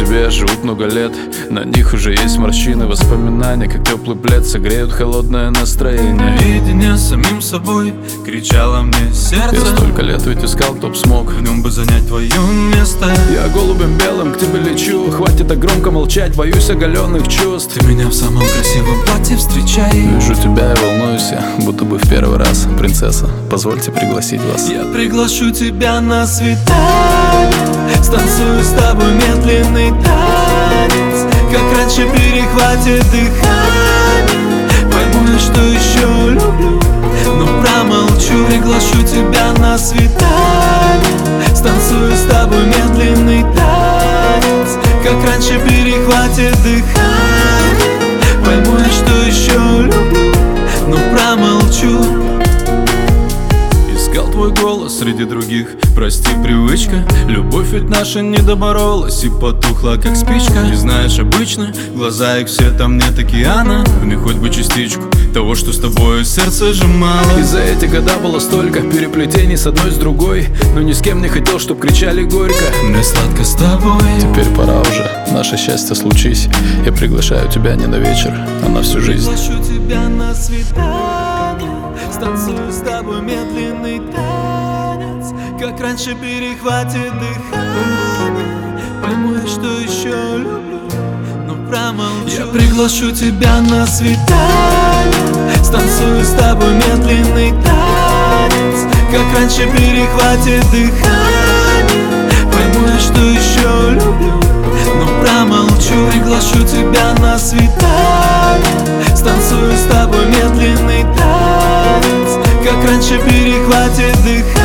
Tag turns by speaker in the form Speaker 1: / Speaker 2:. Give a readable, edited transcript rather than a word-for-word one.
Speaker 1: тебе живут много лет. На них уже есть морщины, воспоминания, как теплый плед согреют холодное настроение.
Speaker 2: Наедине с самим собой кричало мне сердце.
Speaker 1: Я столько лет ведь искал, кто б смог
Speaker 2: в нем бы занять твое место.
Speaker 1: Я голубем белым к тебе лечу. Хватит так громко молчать, боюсь оголенных чувств.
Speaker 2: Ты меня в самом красивом платье встречай.
Speaker 1: Вижу тебя и волнуюсь я, будто бы в первый раз. Принцесса, позвольте пригласить вас.
Speaker 2: Я приглашу тебя на свидание. Станцую с тобой медленный танец. Как раньше перехватит дыхание. Пойму я, что еще люблю, но промолчу. Приглашу тебя на свидание. Станцую с тобой медленный танец. Как раньше перехватит дыхание. Пойму я, что еще люблю, но промолчу. Искал твой голос среди других, прости, привычка. Любовь ведь наша не доборолась и потухла, как спичка. И знаешь, обычно глаза их все там нет океана. В них хоть бы частичку того, что с тобой сердце сжимало.
Speaker 1: И за эти года было столько переплетений с одной с другой, но ни с кем не хотел, чтоб кричали горько.
Speaker 2: Мне сладко с тобой.
Speaker 1: Теперь пора уже, наше счастье случись. Я приглашаю тебя не на вечер, а на всю жизнь.
Speaker 2: Приглашу тебя на свидание. Станцую с тобой медленный танец. Как раньше перехватит дыхание. Пойму я, что еще люблю, но промолчу. Я приглашу тебя на свидание. Станцую с тобой медленный танец. Как раньше перехватит дыхание. Пойму я, что еще люблю, но промолчу. Приглашу тебя на свидание. Станцую с тобой медленный танец. Как раньше перехватит дыхание.